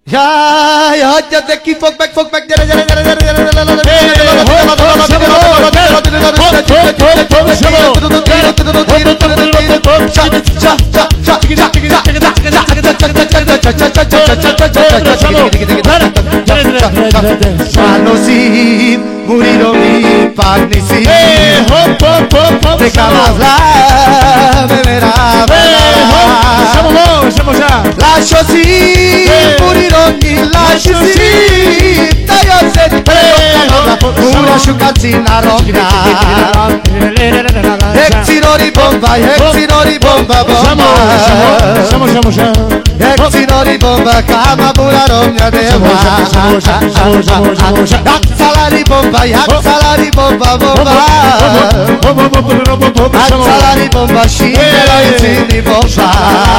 Jaj, hagyjad meg, ki fog meg, gyere, gyere, gyere, gyere, gyere, Manosim, murirom mi pagnisim, te camazla, lasciasi, murirom mi lasciasi, tagliam se una sciucazzina rocca, exinori bomba, exinori bomba, kama bura romja deva, salari bomba, salari bomba, scindela insieme bomba,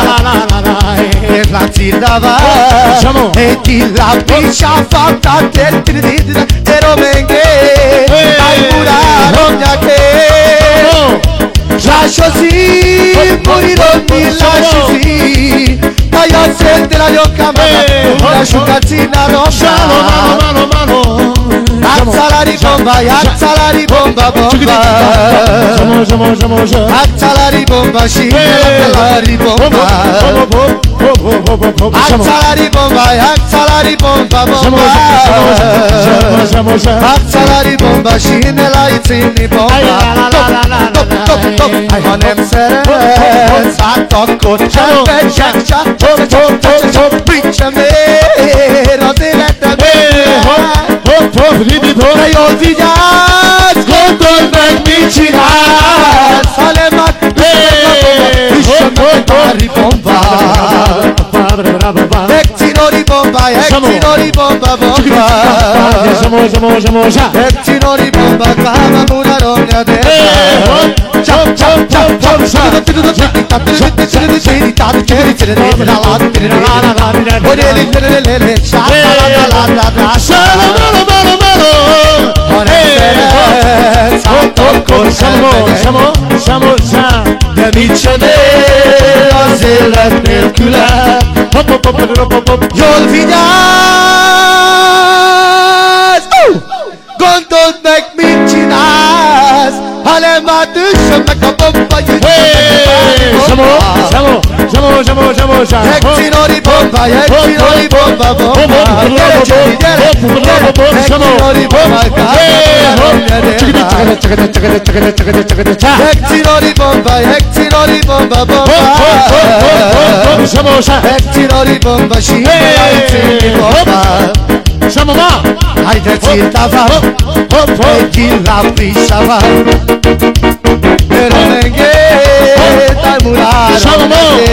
e la zidava, e ti la piscia fatta te romenghe, ai bura romja che, lasciasi, morirò mi lasciasi, io sente la yocca una sciucazzina rossa, salari bomba, salari bomba, salari bomba, salari bomba, salari bomba, salari bomba, salari bomba, scende la izzini bomba, ha nem szeret, áttakot csempet, csak mér az életemben. De jól vigyázz, gondold meg, mit csinálsz, ha nem üssön pári bombát. Exinori bomba, exinori bomba, exinori bomba, kama buna romja deva. De mit csinál az élet nélküle? Jól vigyázz! Gondold meg, mit csinálsz, ha nem átüssön meg a bomba. Exinori bomba, exinori bomba, gyere Cseri, gyere, exinori bomba, exinori bomba, exinori bomba, exinori bomba, scindela bomba. Haide țirtava, e chi la pisava, e romenghe, dai muraro,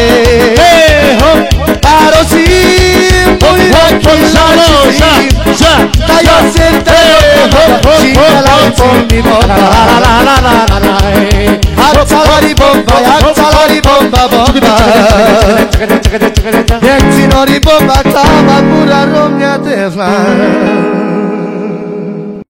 arosim, morirà chi lascisim, dai io sente, scindela insieme bomba, salari bomba, exinori bomba, kama bura romja deva.